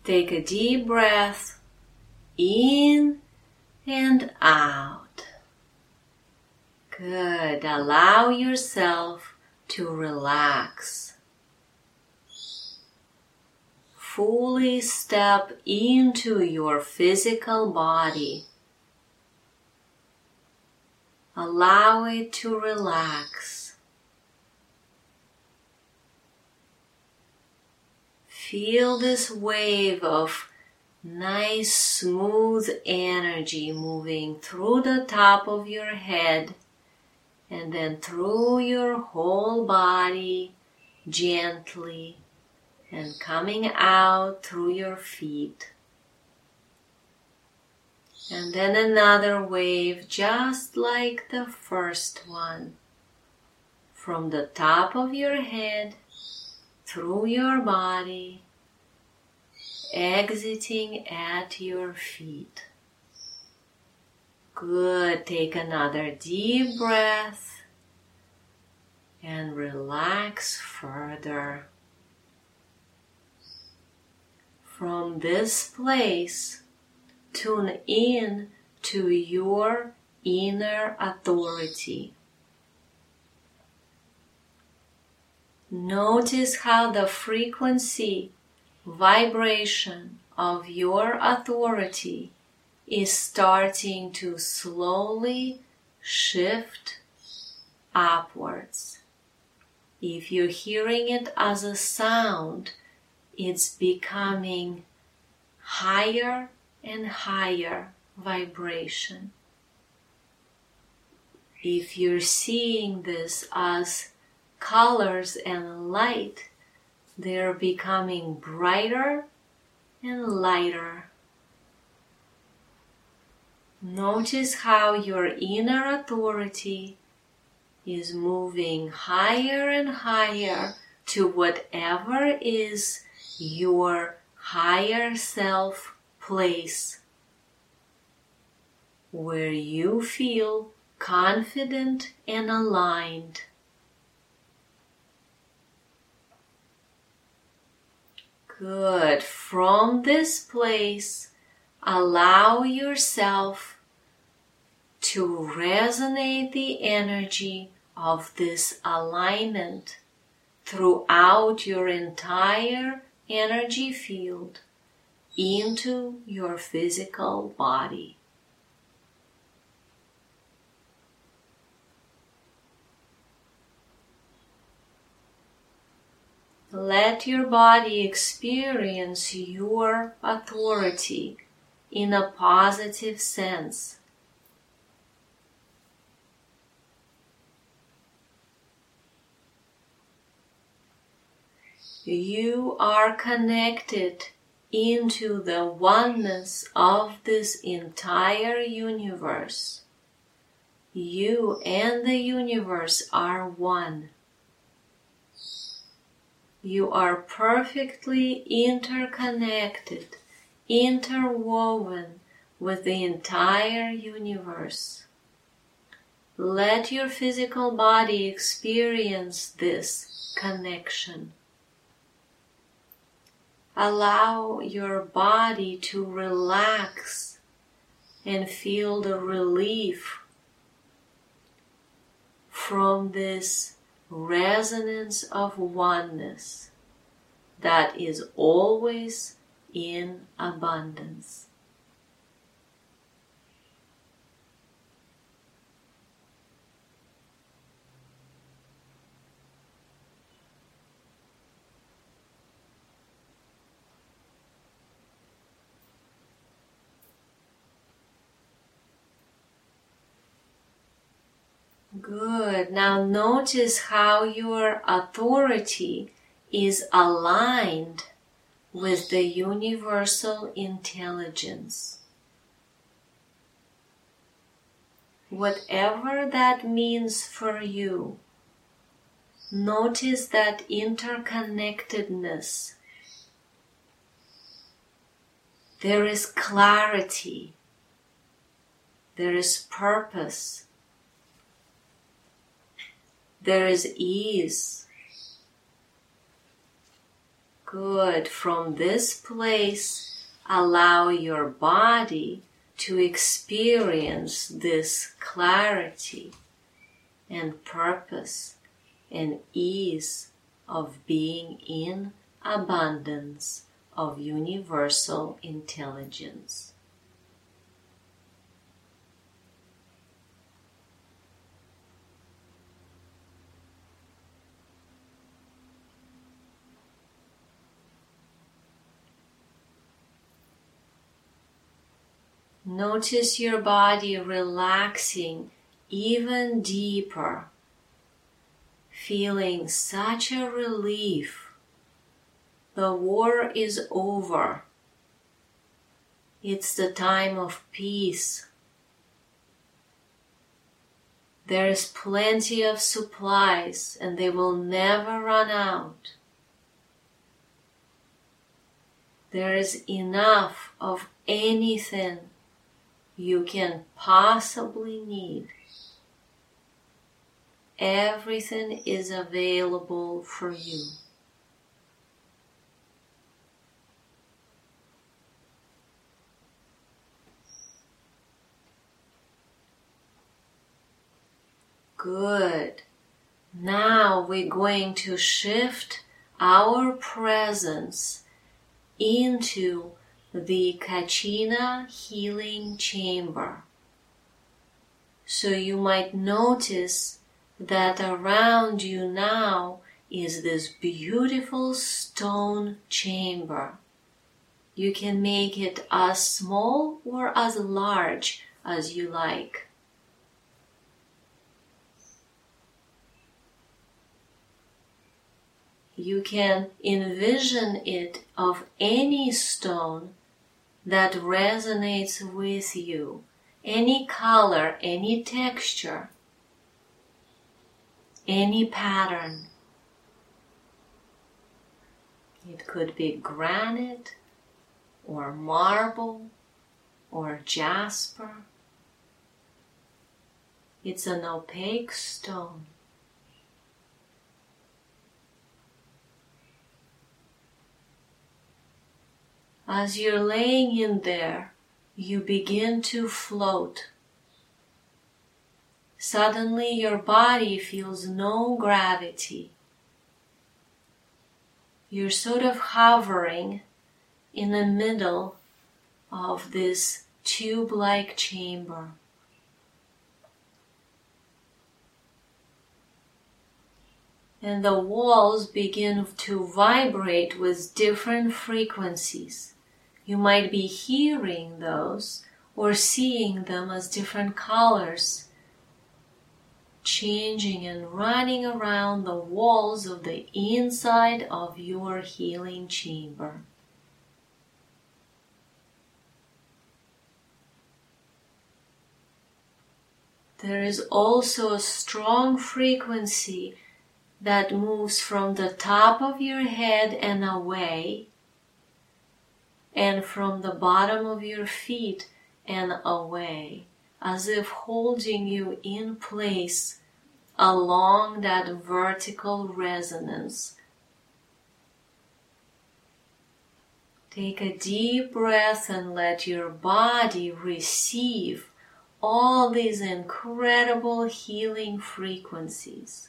Take a deep breath in and out. Good. Allow yourself to relax. Fully step into your physical body. Allow it to relax. Feel this wave of nice smooth energy moving through the top of your head and then through your whole body gently and coming out through your feet. And then another wave just like the first one, from the top of your head, through your body, exiting at your feet. Good. Take another deep breath and relax further. From this place, tune in to your inner authority. Notice how the frequency, vibration of your authority is starting to slowly shift upwards. If you're hearing it as a sound, it's becoming higher and higher vibration. If you're seeing this as colors and light, they're becoming brighter and lighter. Notice how your inner authority is moving higher and higher to whatever is your higher self place, where you feel confident and aligned. Good. From this place, allow yourself to resonate the energy of this alignment throughout your entire energy field into your physical body. Let your body experience your authority in a positive sense. You are connected into the oneness of this entire universe. You and the universe are one. You are perfectly interconnected, interwoven with the entire universe. Let your physical body experience this connection. Allow your body to relax and feel the relief from this resonance of oneness that is always in abundance. Good. Now notice how your authority is aligned with the universal intelligence. Whatever that means for you, notice that interconnectedness. There is clarity. There is purpose. There is ease. Good. From this place, allow your body to experience this clarity and purpose and ease of being in abundance of universal intelligence. Notice your body relaxing even deeper, feeling such a relief. The war is over. It's the time of peace. There is plenty of supplies and they will never run out. There is enough of anything you can possibly need. Everything is available for you. Good. Now we're going to shift our presence into the Kachina healing chamber. So you might notice that around you now is this beautiful stone chamber. You can make it as small or as large as you like. You can envision it of any stone that resonates with you, any color, any texture, any pattern. It could be granite or marble or jasper. It's an opaque stone. As you're laying in there, you begin to float. Suddenly your body feels no gravity. You're sort of hovering in the middle of this tube-like chamber. And the walls begin to vibrate with different frequencies. You might be hearing those or seeing them as different colors, changing and running around the walls of the inside of your healing chamber. There is also a strong frequency that moves from the top of your head and away, and from the bottom of your feet and away, as if holding you in place along that vertical resonance. Take a deep breath and let your body receive all these incredible healing frequencies.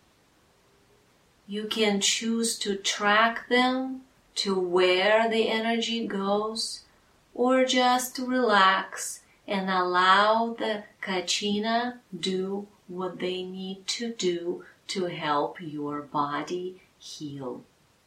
You can choose to track them to where the energy goes, or just relax and allow the Kachina do what they need to do to help your body heal.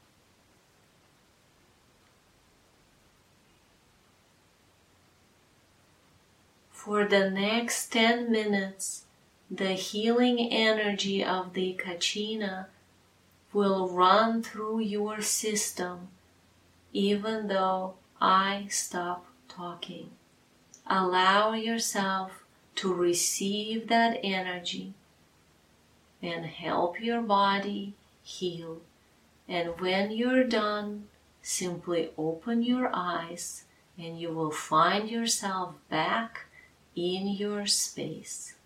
For the next 10 minutes, the healing energy of the Kachina will run through your system even though I stop talking. Allow yourself to receive that energy and help your body heal. And when you're done, simply open your eyes and you will find yourself back in your space.